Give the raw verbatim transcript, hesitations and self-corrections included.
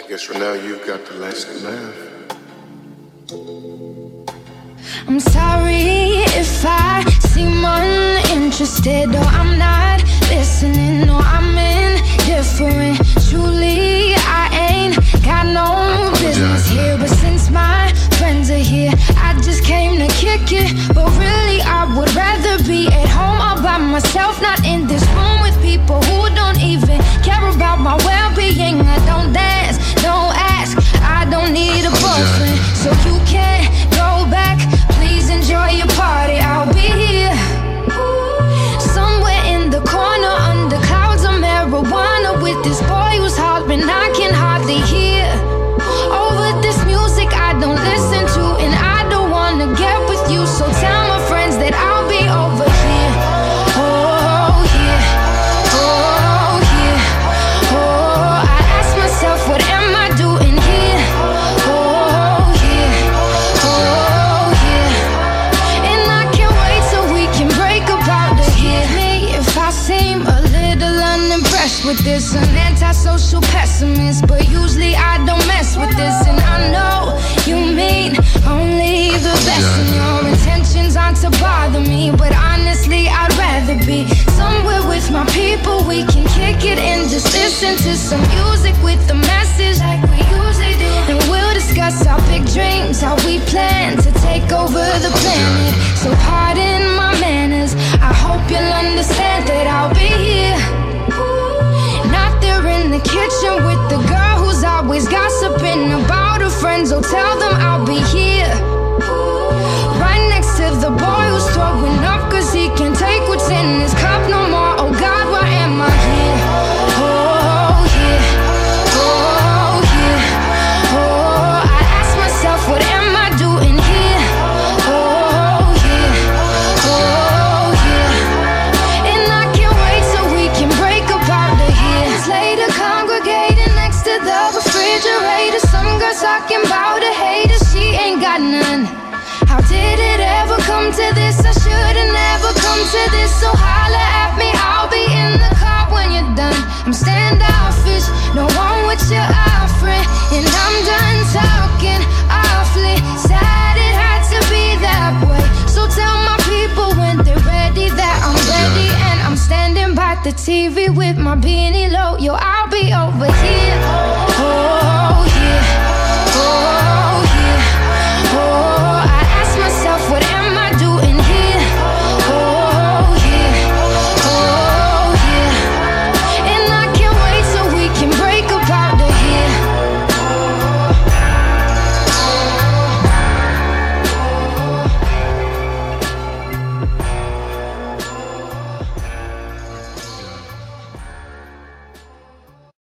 guess for now you've got the last laugh. I'm sorry if I seem uninterested, or I'm not listening, or I'm indifferent. Truly, I ain't got no business here, but since my friends are here, I just came to kick it. But really, I would rather be at home all by myself, not in this room with people who don't even care about my well-being. I don't dance, don't ask, I don't need a boyfriend, so you can't go back. Please enjoy your party, I'll be here somewhere in the corner under clouds of marijuana with this boy who's hollering I can hardly hear. Over this music I don't listen to, and I don't wanna get with you, so tell my friends that I'll be over here. Oh yeah, oh yeah, oh, I ask myself what am I doing here. Oh yeah, oh yeah, and I can't wait till we can break up out of here. Me if I seem a little unimpressed with this, an antisocial pessimist, but usually I don't mess with this, and I know you mean only the best, and your intentions aren't to bother me, but honestly I'd rather be somewhere with my people. We can kick it and just listen to some music with a message like we usually do, and we'll discuss our big dreams, how we plan to take over the planet. So pardon my manners, I hope you'll understand that I'll be here, not there in the kitchen with the girl who's always gossiping about her friends. Oh, tell them I'll be here right next to the boy who's throwing up cause he can't take what's in his cup no more. Oh God, why am I here? Oh yeah, oh yeah, oh, I ask myself what am I doing here. Oh yeah, oh yeah, and I can't wait till we can break up out of here. Later congregating next to the refrigerator, some girl talking about a hater, she ain't got none. How did it ever come to this? I should've never come to this, so holla at me, I'll be in the car when you're done. I'm standoffish, no one with your offering, and I'm done talking awfully. Sad it had to be that way, so tell my people when they're ready that I'm ready, and I'm standing by the T V with my beanie low. Yo, I'll be over here. Oh yeah.